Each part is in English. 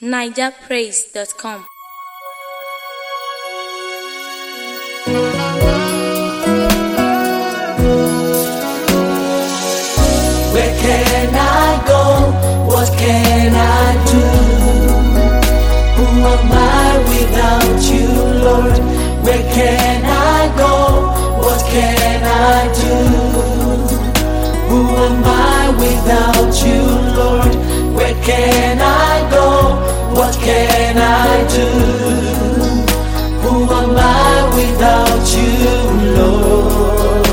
NigerPraise.com. Where can I go? What can I do? Who am I without you, Lord? Where can I go? What can I do? Who am I without you, Lord? Where can I go? What can I do? Who am I without you, Lord?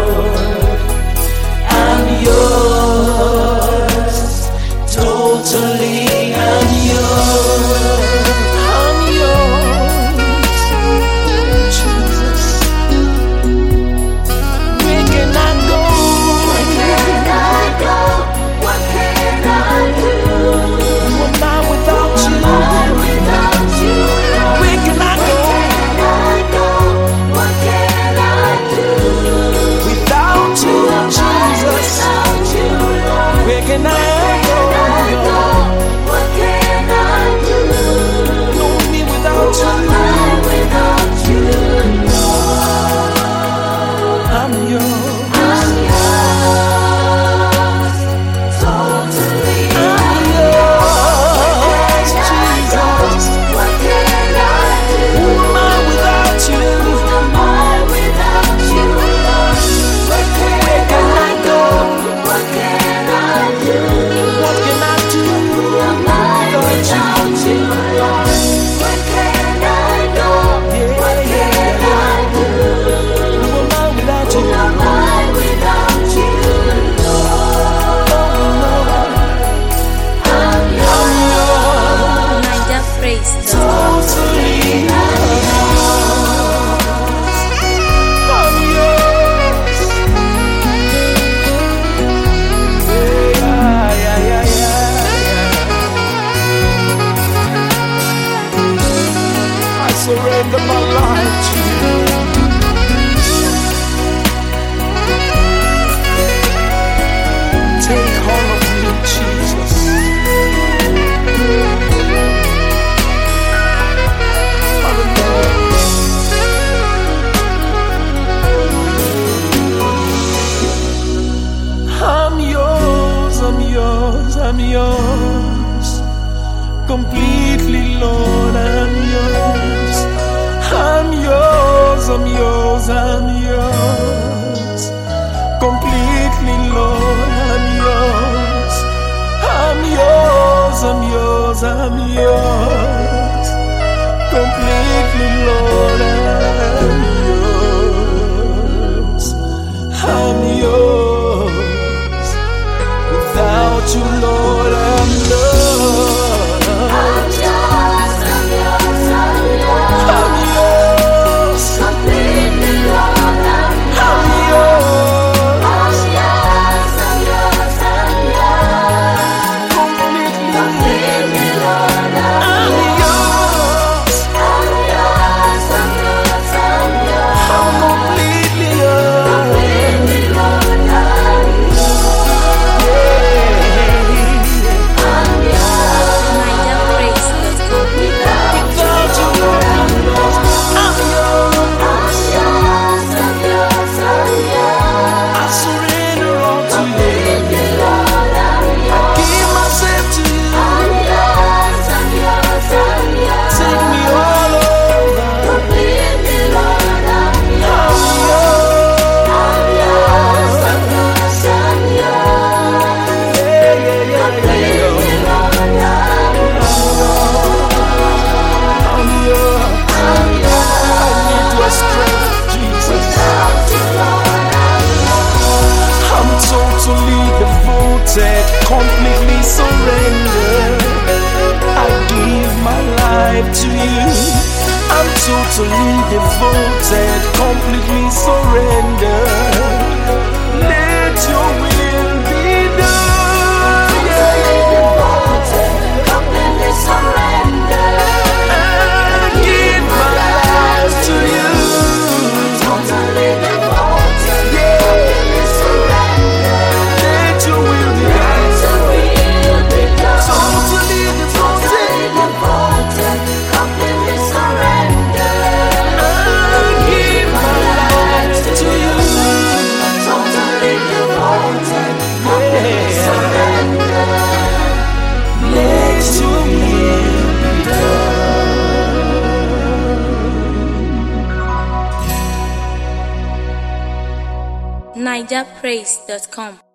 I'm yours, totally I'm yours. I'm yours, Jesus. Where can I go? Where can I go? What can I do? Who am I without you? Who am I without you? Where can I go? Where can I go? What can I do? Without you, Jesus. Where can I go? What can I do? Know me without you. Without you, Lord. I'm yours. I'm yours. Totally. I'm yours, Jesus. What can I do? Who am I without you? Who am I without you, Lord? Where can I go? What can I do? What can I do? Who am I without you, Lord? Where can I go? What can I do? Who am I without you? Who am I without you, Lord? I'm yours. NigerPraise.com. Totally I'm yours. I surrender my life to you. Take all of me, Jesus. I'm yours, I'm yours, I'm yours. Completely, Lord, I'm yours. I'm yours, I'm yours, I'm yours. Completely, Lord, I'm yours. I'm yours, I'm yours, I'm yours. Completely, Lord, I'm yours. I'm yours. Without you, Lord, I'm lost. I'm yours, I'm yours, I'm yours. I'm yours. Completely, Lord, I'm yours. I'm yours, I'm yours, I'm yours. Completely, Lord, I'm yours. I'm yours, I'm yours, I'm yours. I'm completely yours. Completely, Lord, I'm NigerPraise.com. without you, Lord, I'm lost. I'm yours. I'm yours, I'm yours, I'm yours. I surrender all to you. Lord, I'm yours. Give myself to you. I'm yours, I'm yours, I'm yours. Take me all over. Completely, Lord, I'm yours. I'm yours, I'm yours, I'm yours. Yeah, yeah, yeah, completely, Lord, I'm yours. I'm yours. I'm yours. I need your strength, Jesus. I'm totally devoted, completely surrendered. I give my life to you. I'm totally devoted, completely surrendered. Let your will be done. Completely surrendered. I give my life to you. Totally devoted, completely surrendered. Let your will be done. Totally devoted. nigerpraise.com.